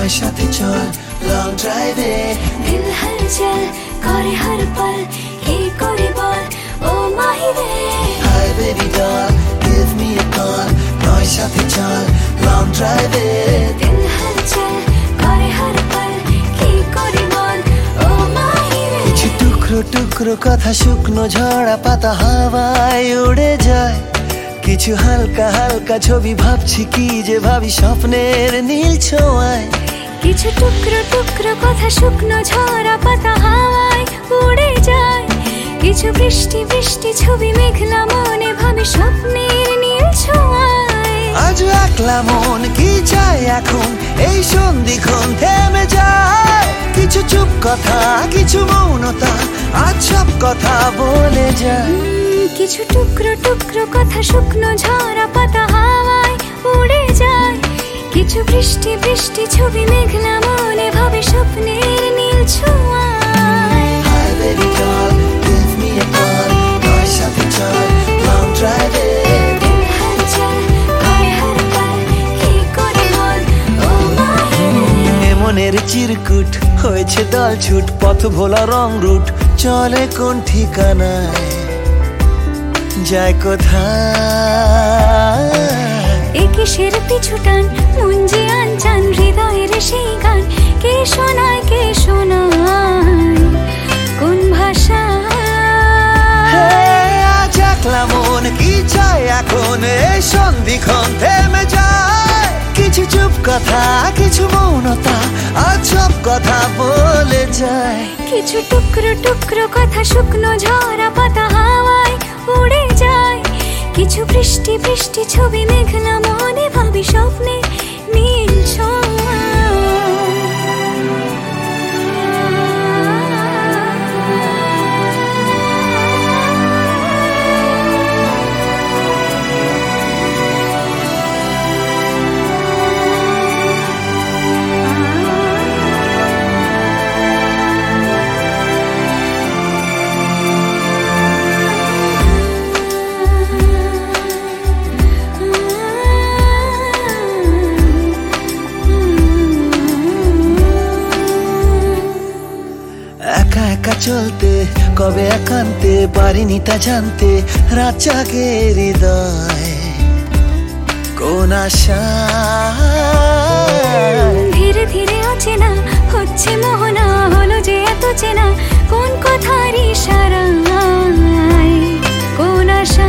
নয় সাথে চল লং ড্রাইভে। দিল হলচল করে হর পল, কি করে বল ও মাহিরে। Hi baby doll give me a call, নয় সাথে চল লং ড্রাইভে। দিল হলচল করে হর পল, কি করে বল ও মাহিরে। কিছু টুকরো টুকরো কথা শুকনো ঝরা পাতা হাওয়ায় উড়ে যায়, কিছু হালকা হালকা ছবি ভাবছি কি যে ভাবি স্বপ্নের নীল ছোঁয়ায়। কিছু টুকরো টুকরো কথা শুকনো ঝরা পাতা হাওয়ায় উড়ে যায়, কিছু বৃষ্টি বৃষ্টি ছবি মেঘলা মনে ভাবি স্বপ্নের নীল ছোঁয়ায়। আজ একলা মন কি চায় এখন এই সন্ধিক্ষণ থেমে যায়, কিছু চুপ কথা কিছু মৌনতা আজ সব কথা বলে যায়। কিছু টুকরো টুকরো কথা শুকনো ঝরা পাতা হাওয়ায় উড়ে যায়, কিছু বৃষ্টি বৃষ্টি ছবি মেঘলা মনে ভাবে স্বপ্নের নীল ছোঁয়ায়। Hi baby doll, give me a call, নয় সাথে চল long drive এ। দিল হলচল করে হর পল, কি করে বল ও মাহিরে। মনের চিরকুট হয়েছে দল ছুট, পথ ভোলা রং রুট চলে কোন ঠিকানায় যায় কোথায়। এ কিসের পিছু টান মন যে আনচান হৃদয়ের সেই গান, কে শোনায় কে শোনায় কোন ভাষা। আজ একলা মন কি চায় এখন এই সন্ধিক্ষণ থেমে যায়, কিছু চুপ কথা কিছু মৌনতা আজ সব কথা বলে যায়। কিছু টুকরো টুকরো কথা শুকনো ঝরা পাতা হাওয়ায় উড়ে যায়, কিছু বৃষ্টি বৃষ্টি ছবি মেঘলা মনে ভাবি স্বপ্নে নীল ছোঁয়ায়। একা একা চলতে কবে একান্তে পারিনি তা জানতে, রাত জাগে হৃদয় কোন আশা। ধীরে ধীরে অচেনা হচ্ছে মোহনা, হলো যে এত চেনা কোন কথার ইশারায় কোন আশা।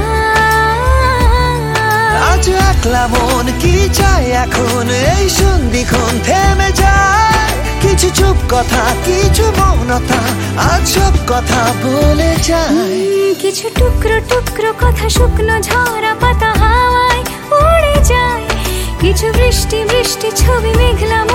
আজ একলা মন কি চায় এখন এই সন্ধিক্ষণ থেমে যায়, কিছু চুপ কথা কিছু মৌনতা আজ সব কথা বলে যায়। কিছু টুকরো টুকরো কথা শুকনো ঝরা পাতা হাওয়ায় উড়ে যায়, কিছু বৃষ্টি বৃষ্টি ছবি মেঘলা